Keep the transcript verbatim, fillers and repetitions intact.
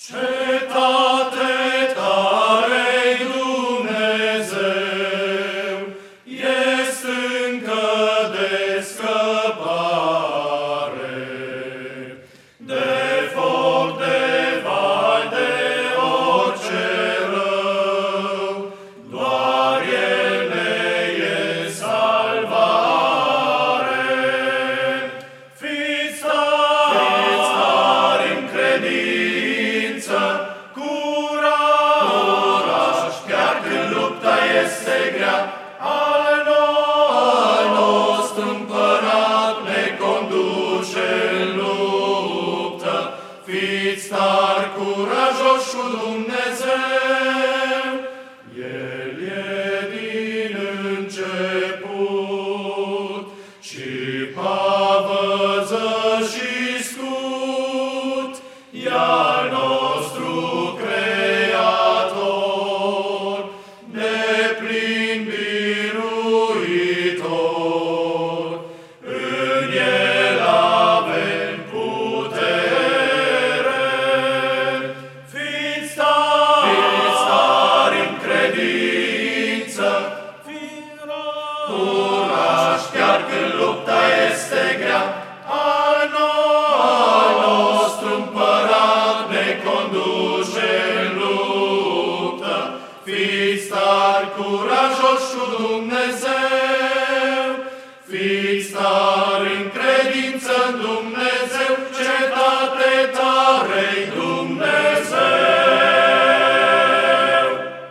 Cetate tare-i Dumnezeu, e stâncă de scăpare, de foc, de val, de orice rău, doar El ne e salvare. Fiți tari în credință, curaj, chiar când lupta este grea, al nostru împărat ne conduce în luptă. Fiți tari, curajoși cu Dumnezeu.